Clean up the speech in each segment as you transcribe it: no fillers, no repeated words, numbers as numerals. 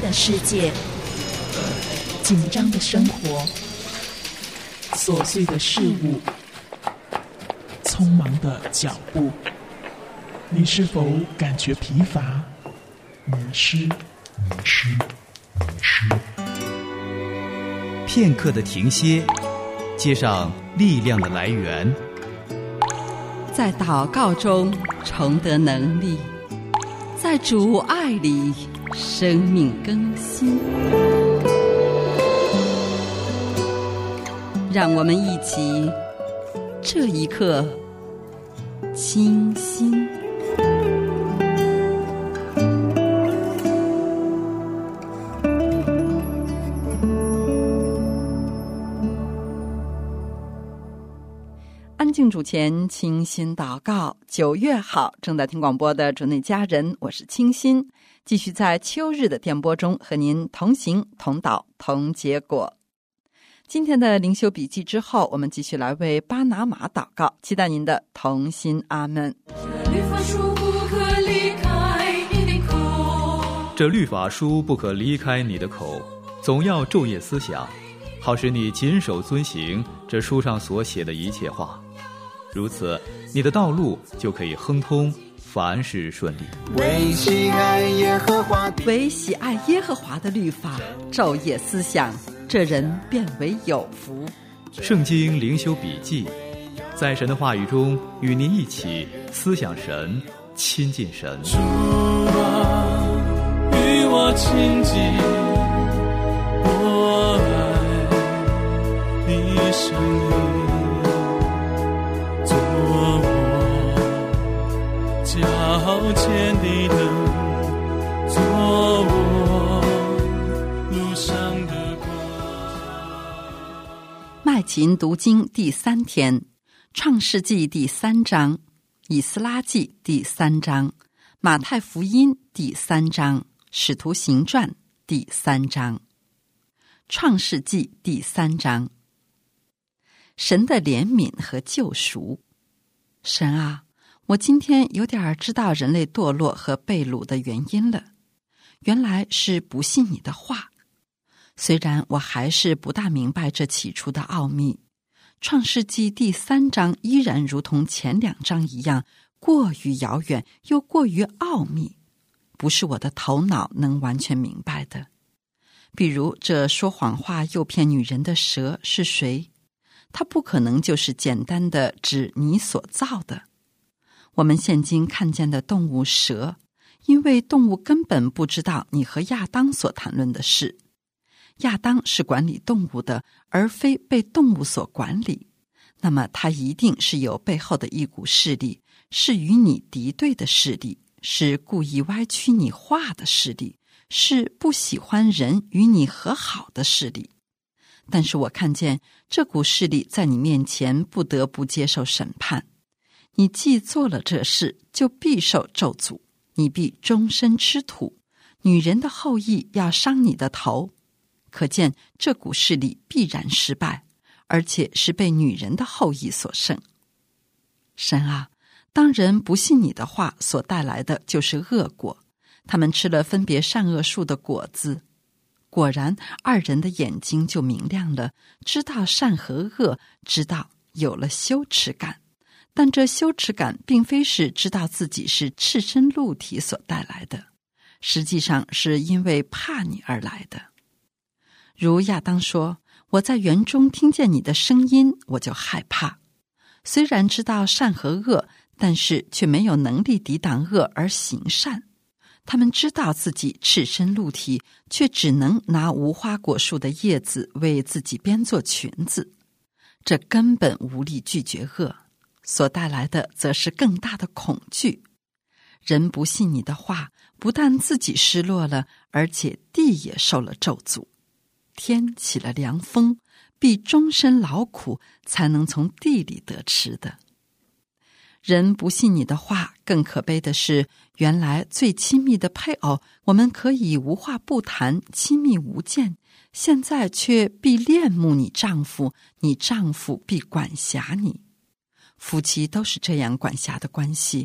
的世界，紧张的生活，琐碎的事物，匆忙的脚步，你是否感觉疲乏、迷失？ 片刻的停歇，接上力量的来源， 在祷告中重得能力，在主爱里生命更新。让我们一起这一刻清心。安静主前，清心祷告。9月好，正在听广播的主内家人，我是清心，继续在秋日的电波中和您同行同祷同结果。今天的灵修笔记之后，我们继续来为巴拿马祷告，期待您的同心阿们。 这律法书不可离开你的口，总要昼夜思想，好使你谨守遵行这书上所写的一切话。如此，你的道路就可以亨通，凡事顺利。 为喜爱耶和华的律法，昼夜思想，这人变为有福。 圣经灵修笔记，在神的话语中与您一起思想神，亲近神。 主啊，与我亲近，我爱你生命，做我脚前的灯，做我路上的光。 麦琴读经第3天，创世纪第3章，以斯拉记第3章，马太福音第3章，使徒行传第3章。创世纪第3章，神的怜悯和救赎。神啊，我今天有点知道人类堕落和被掳的原因了，原来是不信你的话。虽然我还是不大明白这起初的奥秘，创世纪第3章依然如同前2章一样，过于遥远又过于奥秘，不是我的头脑能完全明白的。比如这说谎话诱骗女人的蛇是谁？它不可能就是简单的指你所造的。我们现今看见的动物蛇，因为动物根本不知道你和亚当所谈论的事。亚当是管理动物的，而非被动物所管理，那么他一定是有背后的一股势力，是与你敌对的势力，是故意歪曲你话的势力，是不喜欢人与你和好的势力。但是我看见这股势力在你面前不得不接受审判，你既做了这事，就必受咒诅，你必终身吃土，女人的后裔要伤你的头。可见这股势力必然失败，而且是被女人的后裔所胜。神啊，当人不信你的话所带来的就是恶果，他们吃了分别善恶树的果子，果然2人的眼睛就明亮了，知道善和恶，知道有了羞耻感。但这羞耻感并非是知道自己是赤身露体所带来的，实际上是因为怕你而来的。如亚当说，我在园中听见你的声音，我就害怕。虽然知道善和恶，但是却没有能力抵挡恶而行善。他们知道自己赤身露体，却只能拿无花果树的叶子为自己编做裙子，这根本无力拒绝恶，所带来的则是更大的恐惧。人不信你的话，不但自己失落了，而且地也受了咒诅。天起了凉风，必终身劳苦，才能从地里得吃的。人不信你的话，更可悲的是，原来最亲密的配偶，我们可以无话不谈，亲密无间，现在却必恋慕你丈夫，你丈夫必管辖你。夫妻都是这样管辖的关系，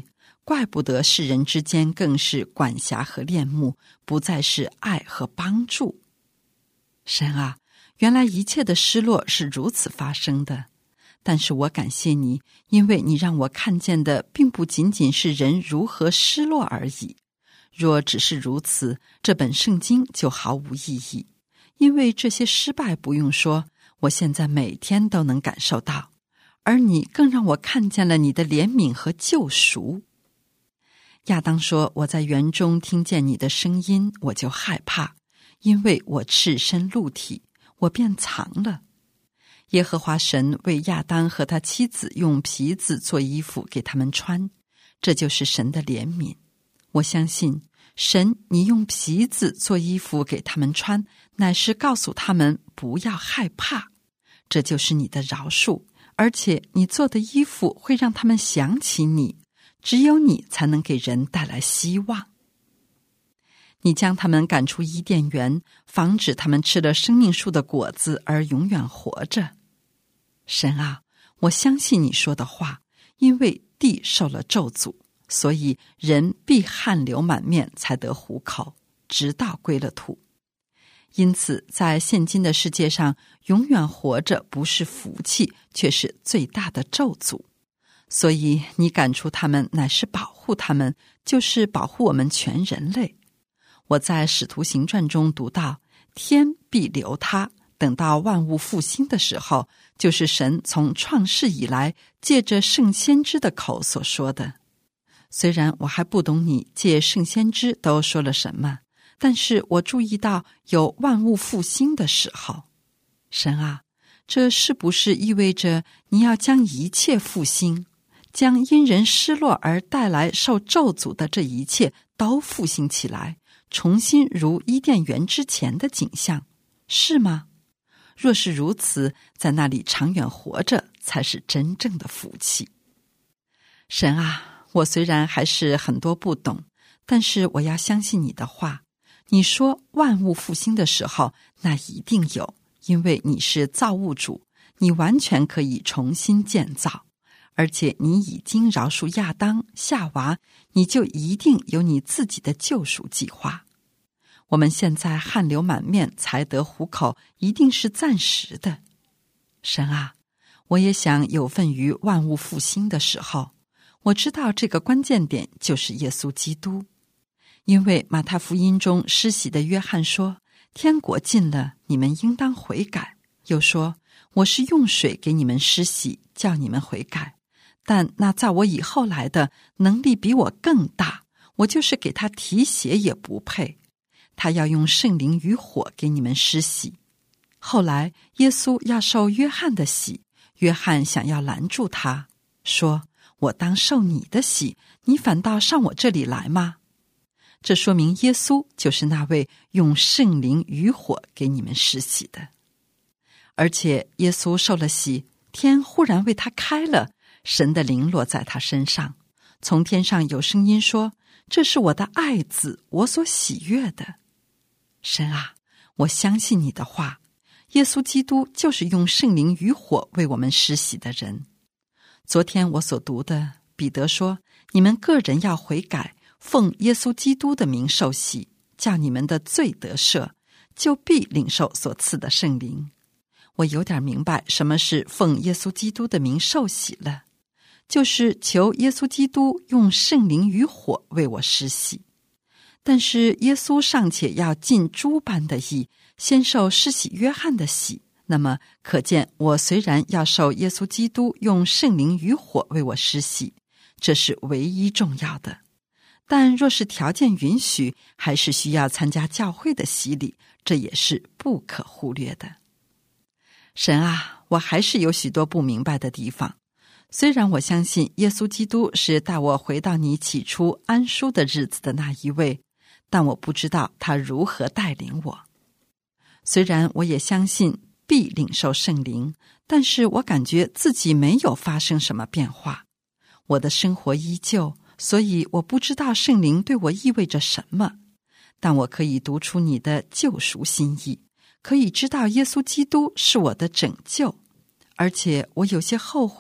怪不得世人之间更是管辖和恋慕，不再是爱和帮助。神啊，原来一切的失落是如此发生的，但是我感谢你，因为你让我看见的并不仅仅是人如何失落而已。若只是如此，这本圣经就毫无意义，因为这些失败不用说，我现在每天都能感受到，而你更让我看见了你的怜悯和救赎。亚当说，我在园中听见你的声音，我就害怕，因为我赤身露体，我便藏了。耶和华神为亚当和他妻子用皮子做衣服给他们穿，这就是神的怜悯。我相信神，你用皮子做衣服给他们穿，乃是告诉他们不要害怕，这就是你的饶恕，而且你做的衣服会让他们想起你，只有你才能给人带来希望。你将他们赶出伊甸园，防止他们吃了生命树的果子而永远活着。神啊，我相信你说的话，因为地受了咒诅，所以人必汗流满面才得糊口，直到归了土。因此在现今的世界上，永远活着不是福气，却是最大的咒诅。所以你赶出他们乃是保护他们，就是保护我们全人类。我在使徒行传中读到，天必留他，等到万物复兴的时候，就是神从创世以来借着圣先知的口所说的。虽然我还不懂你借圣先知都说了什么，但是我注意到有万物复兴的时候。神啊，这是不是意味着你要将一切复兴，将因人失落而带来受咒诅的这一切都复兴起来，重新如伊甸园之前的景象，是吗？若是如此，在那里长远活着才是真正的福气。神啊，我虽然还是很多不懂，但是我要相信你的话。你说万物复兴的时候，那一定有，因为你是造物主，你完全可以重新建造，而且你已经饶恕亚当、夏娃，你就一定有你自己的救赎计划。我们现在汗流满面才得糊口，一定是暂时的。神啊，我也想有份于万物复兴的时候。我知道这个关键点就是耶稣基督，因为马太福音中施洗的约翰说，天国近了，你们应当悔改。又说，我是用水给你们施洗，叫你们悔改，但那在我以后来的能力比我更大，我就是给他提鞋也不配。他要用圣灵与火给你们施洗。后来耶稣要受约翰的洗，约翰想要拦住他，说，我当受你的洗，你反倒上我这里来吗？这说明耶稣就是那位用圣灵与火给你们施洗的。而且耶稣受了洗，天忽然为他开了，神的灵落在他身上，从天上有声音说，这是我的爱子，我所喜悦的。神啊，我相信你的话，耶稣基督就是用圣灵与火为我们施洗的人。昨天我所读的，彼得说，你们个人要悔改，奉耶稣基督的名受洗，叫你们的罪得赦，就必领受所赐的圣灵。我有点明白什么是奉耶稣基督的名受洗了，就是求耶稣基督用圣灵与火为我施洗。但是耶稣尚且要尽诸般的义，先受施洗约翰的洗，那么可见我虽然要受耶稣基督用圣灵与火为我施洗，这是唯一重要的。但若是条件允许，还是需要参加教会的洗礼，这也是不可忽略的。神啊，我还是有许多不明白的地方。虽然我相信耶稣基督是带我回到你起初安舒的日子的那一位，但我不知道他如何带领我。虽然我也相信必领受圣灵，但是我感觉自己没有发生什么变化，我的生活依旧，所以我不知道圣灵对我意味着什么。但我可以读出你的救赎心意，可以知道耶稣基督是我的拯救，而且我有些后悔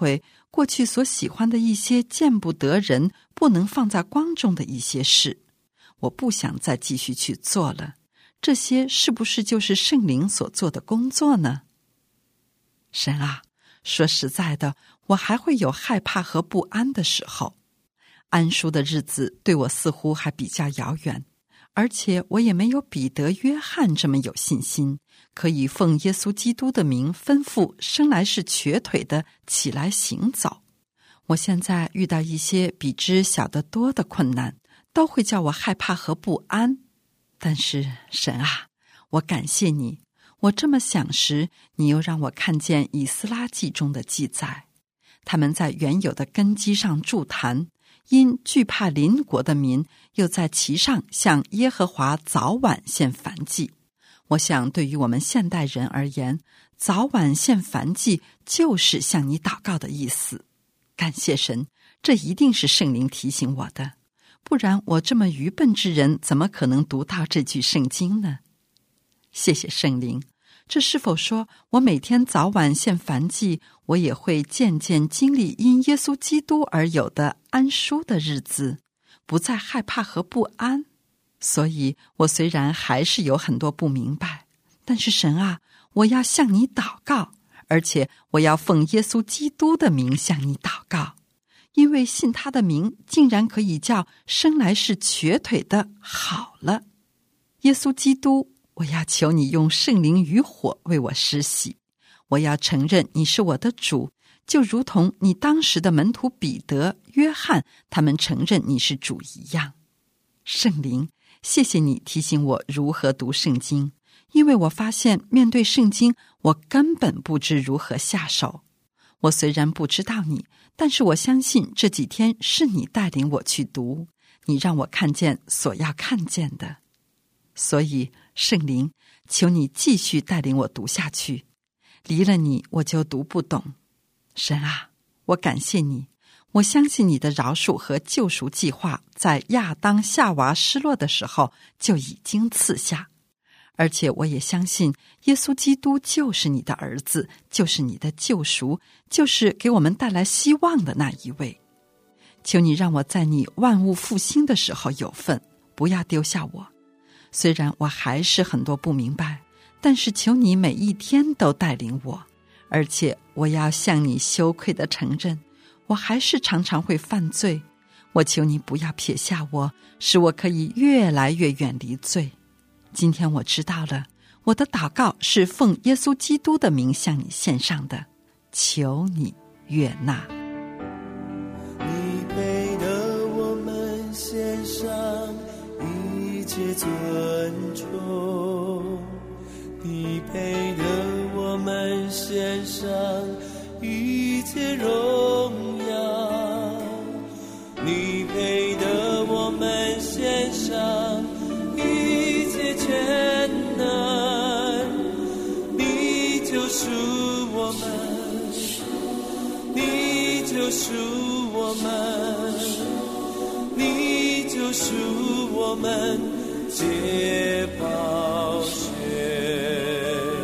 过去所喜欢的一些见不得人、不能放在光中的一些事，我不想再继续去做了。这些是不是就是圣灵所做的工作呢？神啊，说实在的，我还会有害怕和不安的时候。安舒的日子对我似乎还比较遥远，而且我也没有彼得、约翰这么有信心，可以奉耶稣基督的名吩咐生来是瘸腿的起来行走。我现在遇到一些比之小得多的困难，都会叫我害怕和不安。但是神啊，我感谢你，我这么想时，你又让我看见以斯拉记中的记载，他们在原有的根基上筑坛，因惧怕邻国的民，又在其上向耶和华早晚献燔祭。我想对于我们现代人而言，早晚献燔祭就是向你祷告的意思。感谢神，这一定是圣灵提醒我的，不然我这么愚笨之人怎么可能读到这句圣经呢？谢谢圣灵。这是否说我每天早晚献燔祭，我也会渐渐经历因耶稣基督而有的安舒的日子，不再害怕和不安？所以我虽然还是有很多不明白，但是神啊，我要向你祷告，而且我要奉耶稣基督的名向你祷告，因为信他的名竟然可以叫生来是瘸腿的好了。耶稣基督，我要求你用圣灵与火为我施洗，我要承认你是我的主，就如同你当时的门徒彼得、约翰他们承认你是主一样。圣灵，谢谢你提醒我如何读圣经，因为我发现面对圣经，我根本不知如何下手。我虽然不知道你，但是我相信这几天是你带领我去读，你让我看见所要看见的。所以圣灵，求你继续带领我读下去，离了你我就读不懂。神啊，我感谢你，我相信你的饶恕和救赎计划在亚当夏娃失落的时候就已经赐下，而且我也相信耶稣基督就是你的儿子，就是你的救赎，就是给我们带来希望的那一位。求你让我在你万物复兴的时候有份，不要丢下我。虽然我还是很多不明白，但是求你每一天都带领我，而且我要向你羞愧地承认，我还是常常会犯罪。我求你不要撇下我，使我可以越来越远离罪。今天我知道了，我的祷告是奉耶稣基督的名向你献上的，求你悦纳。 你配得我们献上一切尊崇，你配得我们献上一切荣耀，你配得我们献上一切全能，你救赎我们，你救赎我们，你救赎我们，解宝血，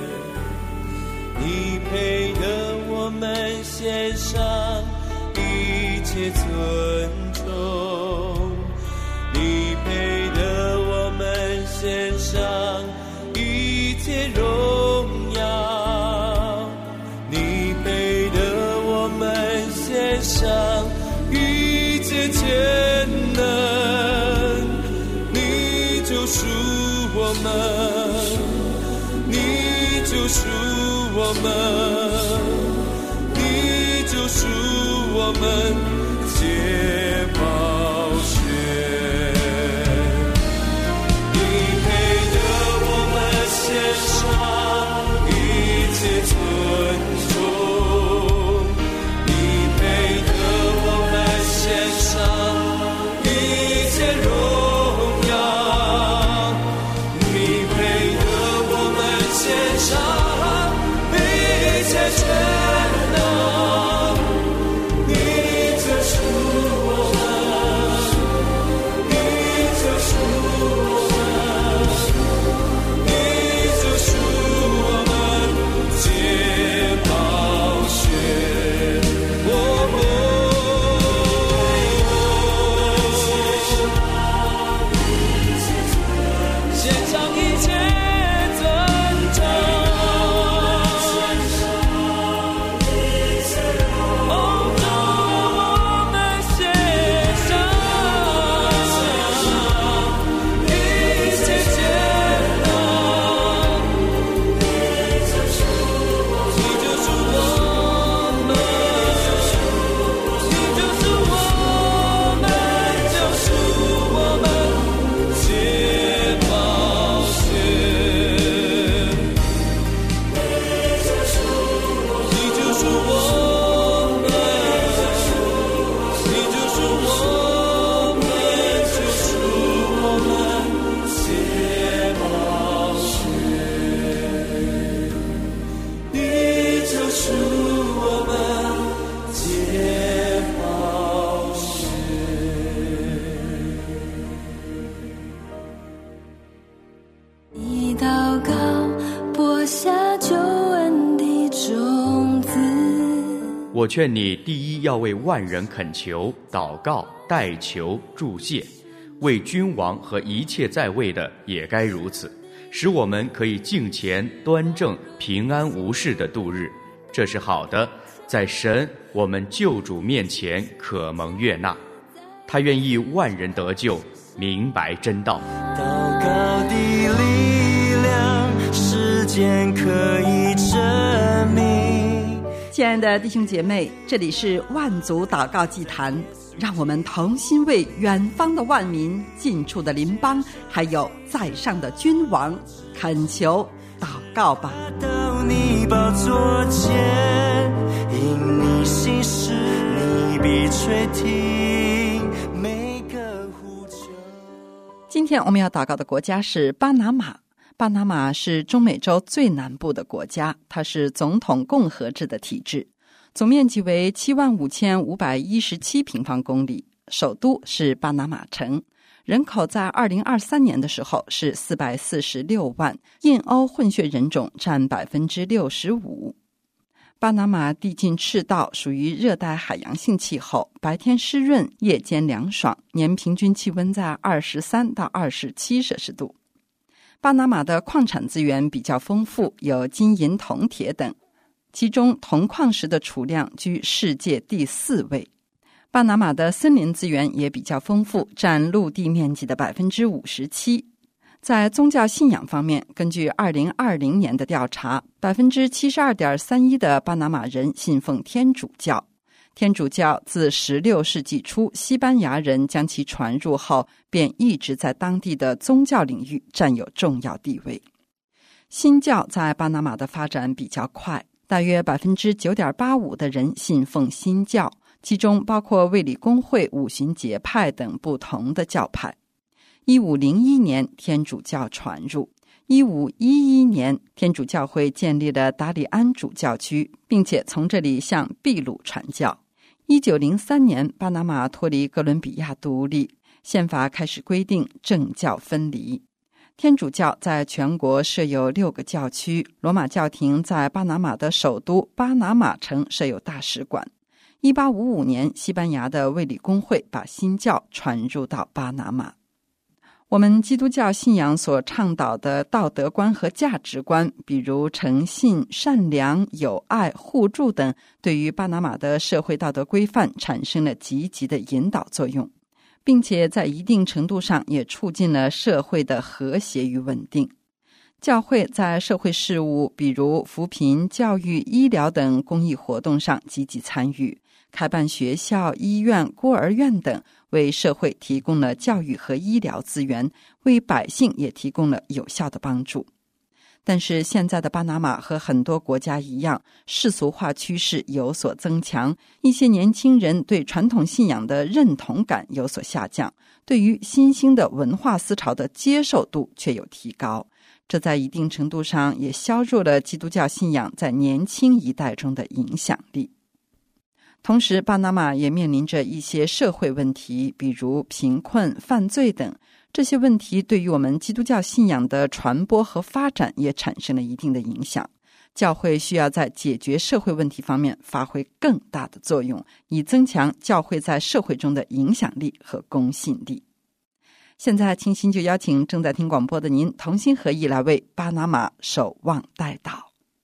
你配得我们献上一切尊崇，你配得我们献上一切荣耀，你配得我们献上一切全能，你救赎我们，你救赎我们，你救赎我们，解宝血，你配得我们献上一切尊重，你配得我们献上一切荣耀，你配得我们献上一切全能，你救赎我们， 我劝你第一要为万人恳求、祷告、代求、祝谢，为君王和一切在位的也该如此，使我们可以敬虔、端正、平安无事地度日。这是好的，在神我们救主面前可蒙悦纳。他愿意万人得救，明白真道。 祷告的力量，时间可以证明。 亲爱的弟兄姐妹，这里是万族祷告祭坛，让我们同心为远方的万民、近处的邻邦，还有在上的君王恳求祷告吧。 到你宝座前，因你心事，你必垂听每个呼求。 今天我们要祷告的国家是巴拿马。巴拿马是中美洲最南部的国家，它是总统共和制的体制，总面积为75517平方公里，首都是巴拿马城，人口在2023年的时候是446万，印欧混血人种占 65%。 巴拿马地近赤道，属于热带海洋性气候，白天湿润，夜间凉爽，年平均气温在23到27摄氏度。巴拿马的矿产资源比较丰富，有金银铜铁等，其中铜矿石的储量居世界第4位。巴拿马的森林资源也比较丰富，占陆地面积的 57%。 在宗教信仰方面，根据2020年的调查， 72.31% 的巴拿马人信奉天主教。天主教自16世纪初西班牙人将其传入后，便一直在当地的宗教领域占有重要地位。新教在巴拿马的发展比较快，大约 9.85% 的人信奉新教，其中包括卫理公会、五旬节派等不同的教派。1501年天主教传入，1511年天主教会建立了达里安主教区，并且从这里向秘鲁传教。1903年巴拿马脱离哥伦比亚独立，宪法开始规定政教分离。天主教在全国设有6个教区，罗马教廷在巴拿马的首都巴拿马城设有大使馆。1855年西班牙的卫理公会把新教传入到巴拿马。我们基督教信仰所倡导的道德观和价值观，比如诚信、善良、友爱、互助等，对于巴拿马的社会道德规范产生了积极的引导作用，并且在一定程度上也促进了社会的和谐与稳定。教会在社会事务，比如扶贫、教育、医疗等公益活动上积极参与，开办学校、医院、孤儿院等，为社会提供了教育和医疗资源，为百姓也提供了有效的帮助。但是现在的巴拿马和很多国家一样，世俗化趋势有所增强，一些年轻人对传统信仰的认同感有所下降，对于新兴的文化思潮的接受度却有提高，这在一定程度上也削弱了基督教信仰在年轻一代中的影响力。同时，巴拿马也面临着一些社会问题，比如贫困、犯罪等。这些问题对于我们基督教信仰的传播和发展也产生了一定的影响。教会需要在解决社会问题方面发挥更大的作用，以增强教会在社会中的影响力和公信力。现在清心就邀请正在听广播的您同心合意来为巴拿马守望代祷。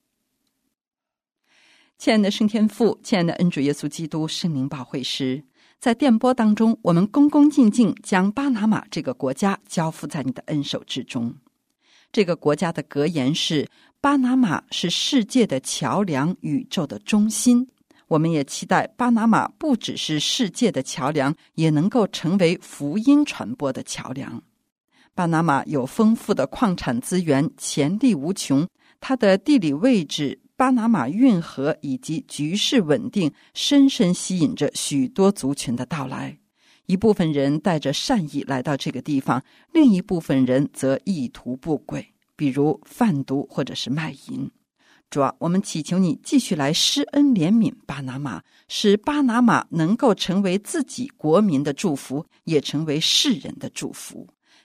亲爱的圣天父，亲爱的恩主耶稣基督圣灵保惠师，在电波当中，我们恭恭敬敬将巴拿马这个国家交付在你的恩手之中。这个国家的格言是：巴拿马是世界的桥梁，宇宙的中心。我们也期待巴拿马不只是世界的桥梁，也能够成为福音传播的桥梁。巴拿马有丰富的矿产资源，潜力无穷，它的地理位置、巴拿马运河以及局势稳定，深深吸引着许多族群的到来。一部分人带着善意来到这个地方，另一部分人则意图不轨，比如贩毒或者是卖淫。主啊，我们祈求你继续来施恩怜悯巴拿马，使巴拿马能够成为自己国民的祝福，也成为世人的祝福。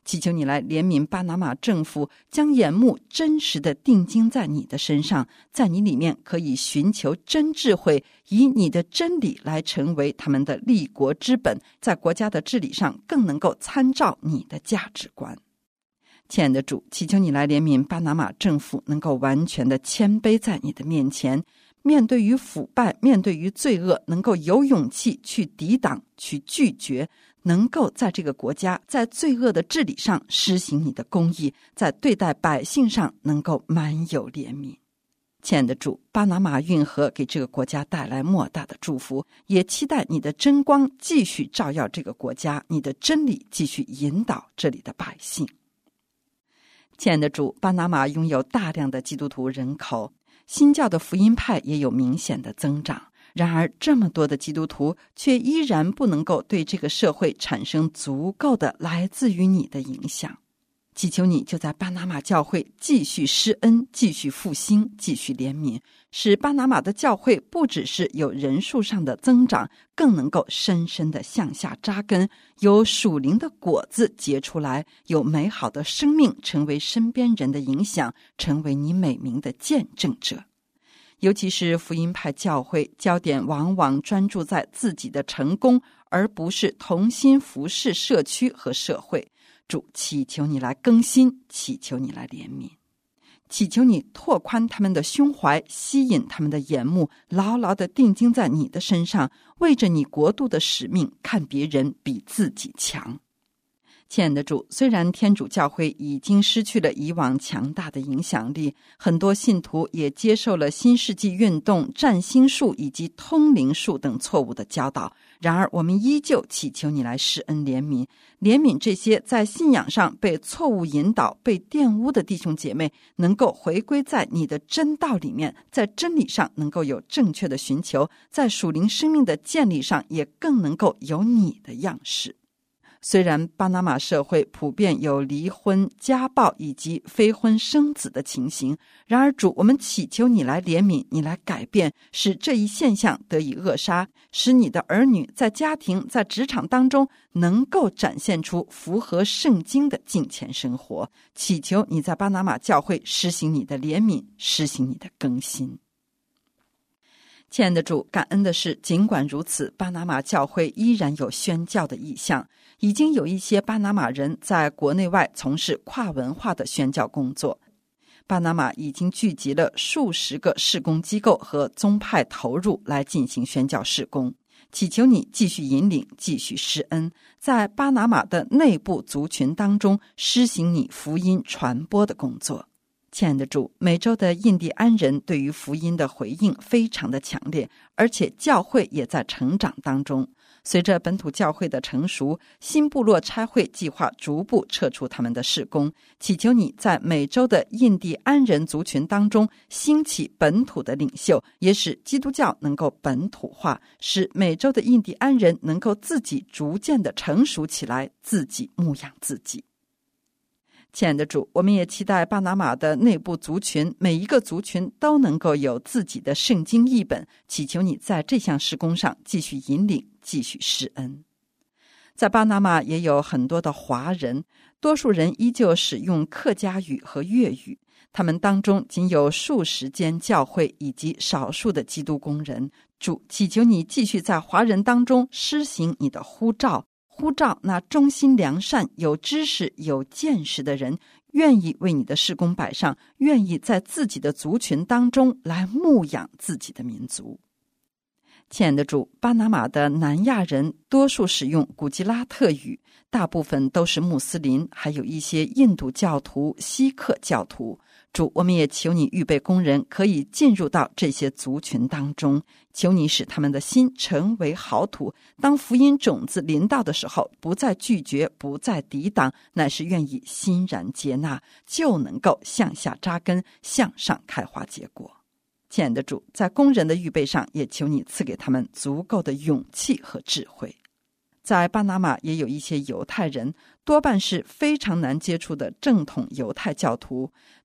祈求你来怜悯巴拿马政府，将眼目真实地定睛在你的身上，在你里面可以寻求真智慧，以你的真理来成为他们的立国之本，在国家的治理上更能够参照你的价值观。亲爱的主，祈求你来怜悯巴拿马政府，能够完全的谦卑在你的面前，面对于腐败，面对于罪恶，能够有勇气去抵挡，去拒绝，能够在这个国家在罪恶的治理上施行你的公义，在对待百姓上能够满有怜悯。亲爱的主，巴拿马运河给这个国家带来莫大的祝福，也期待你的真光继续照耀这个国家，你的真理继续引导这里的百姓。亲爱的主，巴拿马拥有大量的基督徒人口，新教的福音派也有明显的增长，然而这么多的基督徒却依然不能够对这个社会产生足够的来自于你的影响。祈求你就在巴拿马教会继续施恩，继续复兴，继续怜悯，使巴拿马的教会不只是有人数上的增长，更能够深深地向下扎根，有属灵的果子结出来，有美好的生命，成为身边人的影响，成为你美名的见证者。尤其是福音派教会，焦点往往专注在自己的成功，而不是同心服侍社区和社会。主，祈求你来更新，祈求你来怜悯，祈求你拓宽他们的胸怀，吸引他们的眼目，牢牢地定睛在你的身上，为着你国度的使命，看别人比自己强。亲爱的主，虽然天主教会已经失去了以往强大的影响力，很多信徒也接受了新世纪运动、占星术以及通灵术等错误的教导，然而我们依旧祈求你来施恩怜悯，怜悯这些在信仰上被错误引导、被玷污的弟兄姐妹，能够回归在你的真道里面，在真理上能够有正确的寻求，在属灵生命的建立上也更能够有你的样式。虽然巴拿马社会普遍有离婚、家暴以及非婚生子的情形，然而主，我们祈求你来怜悯，你来改变，使这一现象得以扼杀，使你的儿女在家庭、在职场当中能够展现出符合圣经的敬虔生活。祈求你在巴拿马教会施行你的怜悯，施行你的更新。亲爱的主，感恩的是，尽管如此，巴拿马教会依然有宣教的意向，已经有一些巴拿马人在国内外从事跨文化的宣教工作。巴拿马已经聚集了数十个事工机构和宗派投入来进行宣教事工。祈求你继续引领，继续施恩，在巴拿马的内部族群当中施行你福音传播的工作。亲爱的主，美洲的印第安人对于福音的回应非常的强烈，而且教会也在成长当中。随着本土教会的成熟，新部落差会计划逐步撤出他们的事工。祈求你在美洲的印第安人族群当中兴起本土的领袖，也使基督教能够本土化，使美洲的印第安人能够自己逐渐的成熟起来，自己牧养自己。亲爱的主，我们也期待巴拿马的内部族群，每一个族群都能够有自己的圣经译本，祈求你在这项事工上继续引领，继续施恩。在巴拿马也有很多的华人，多数人依旧使用客家语和粤语，他们当中仅有数十间教会以及少数的基督工人。主，祈求你继续在华人当中施行你的呼召，呼召那忠心良善、有知识、有见识的人，愿意为你的事工摆上，愿意在自己的族群当中来牧养自己的民族。亲爱的主，巴拿马的南亚人多数使用古吉拉特语，大部分都是穆斯林，还有一些印度教徒、锡克教徒。主，我们也求你预备工人可以进入到这些族群当中，求你使他们的心成为好土，当福音种子临到的时候，不再拒绝，不再抵挡，乃是愿意欣然接纳，就能够向下扎根，向上开花结果。亲爱的主，在工人的预备上，也求你赐给他们足够的勇气和智慧。在巴拿马也有一些犹太人，多半是非常难接触的正统犹太教徒，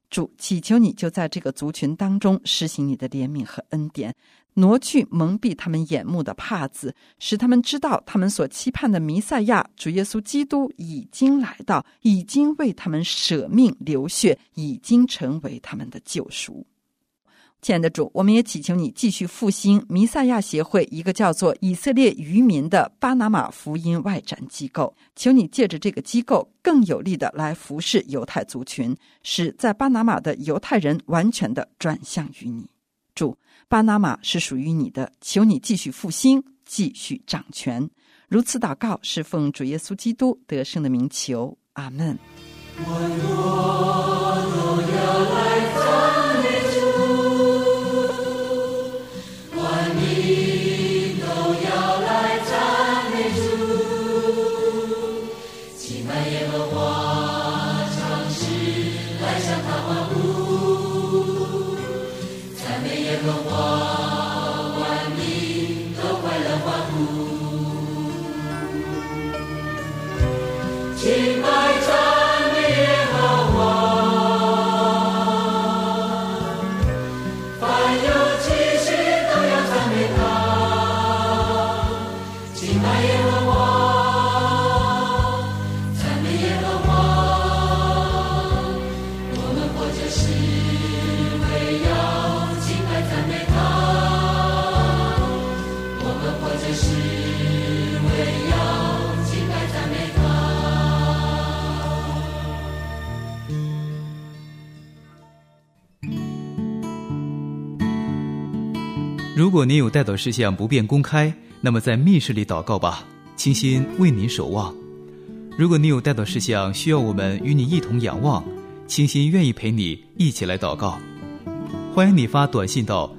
主，祈求你就在这个族群当中施行你的怜悯和恩典，挪去蒙蔽他们眼目的帕子，使他们知道他们所期盼的弥赛亚主耶稣基督已经来到，已经为他们舍命流血，已经成为他们的救赎。亲爱的主，我们也祈求你继续复兴弥赛亚协会一个叫做以色列渔民的巴拿马福音外展机构，求你借着这个机构更有力的来服侍犹太族群，使在巴拿马的犹太人完全的转向于你。主，巴拿马是属于你的，求你继续复兴，继续掌权。如此祷告是奉主耶稣基督得胜的名求，阿们。 万国都要来赞美主，万民都要来赞美主，敬拜耶和华，唱诗来向他欢呼，赞美耶和华，万民都快乐欢呼，敬拜如果您有代祷事项不便公开，那么在密室里祷告吧，倾心为您守望。如果你有代祷事项需要我们与你一同仰望，倾心愿意陪你一起来祷告。欢迎你发短信到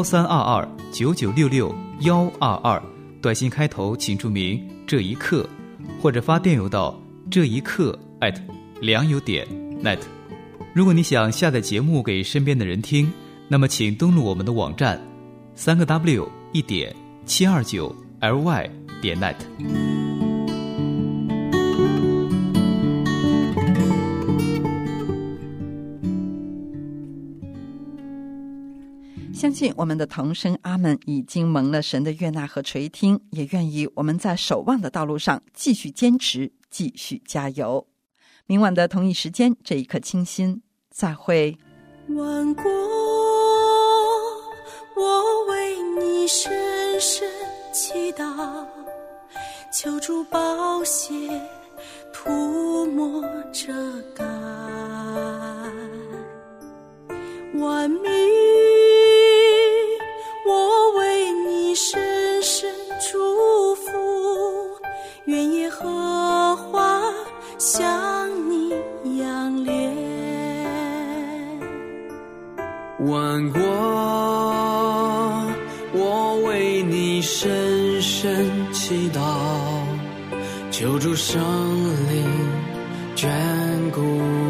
132299662122，短信开头请注明这一刻，或者发电邮到这一刻@良友.net。如果你想下载节目给身边的人听，那么请登录我们的网站3w1.729ly.net。 相信我们的童声阿们已经蒙了神的悦纳和垂听，也愿意我们在守望的道路上继续坚持，继续加油。明晚的同一时间，这一刻清心，再会。 万国，我为你深深祈祷，求主宝血涂抹遮盖，万民，我为你深深祝福，愿耶和华向你仰怜。 万国，我为你深深祈祷，求主圣灵眷顾